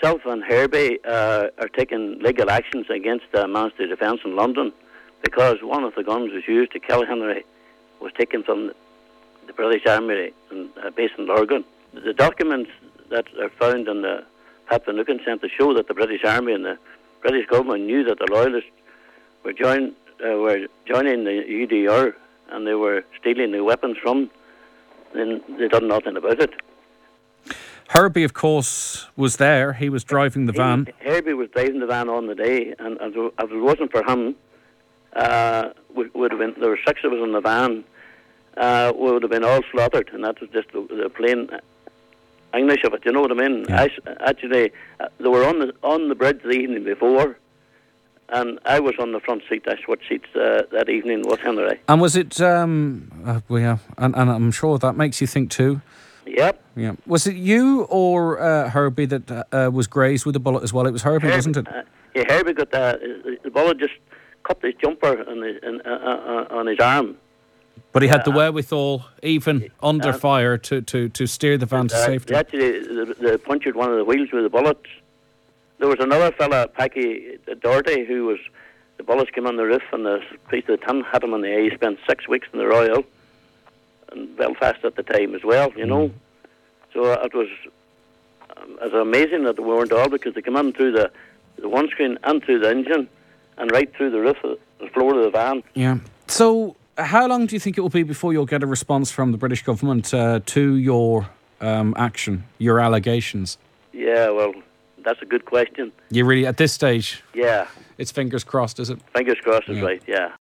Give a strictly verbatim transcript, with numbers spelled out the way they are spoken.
myself and Herbie uh, are taking legal actions against the Ministry of Defence in London because one of the guns was used to kill Henry was taken from the British Army and uh, based in Lurgan. The documents that are found in the Pat Van Nuken Centre show that the British Army and the British government knew that the Loyalists were, join, uh, were joining the U D R and they were stealing the weapons from them. They done nothing about it. Herbie, of course, was there. He was driving the van. He, Herbie was driving the van on the day, and if it wasn't for him, uh, would, would have been, there were six of us in the van, uh, we would have been all slaughtered, and that was just the, the plain English of it. You know what I mean? Yeah. I, actually, uh, they were on the on the bridge the evening before, and I was on the front seat. I switched seats uh, that evening with Henry. And was it? Um, uh, well, yeah, and, and I'm sure that makes you think too. Yep. Yeah. Was it you or uh, Herbie that uh, was grazed with a bullet as well? It was Herbie, Herbie, wasn't it? Uh, yeah, Herbie got the, the bullet just cut his jumper on his, in, uh, uh, on his arm. But he had uh, the wherewithal, even uh, under uh, fire, to, to, to steer the van to uh, safety. They actually they, they punctured one of the wheels with the bullets. There was another fella, Packy Doherty, who was, the bullets came on the roof and the priest of the tin had him on the eye. He spent six weeks in the Royal in Belfast at the time as well, you know. So it was, um, it was amazing that they weren't all, because they came in through the, the windscreen and through the engine and right through the roof, of the floor of the van. Yeah. So how long do you think it will be before you'll get a response from the British government uh, to your um, action, your allegations? Yeah, well, that's a good question. You really, at this stage, Yeah. it's fingers crossed, is it? Fingers crossed is Yeah. right, yeah.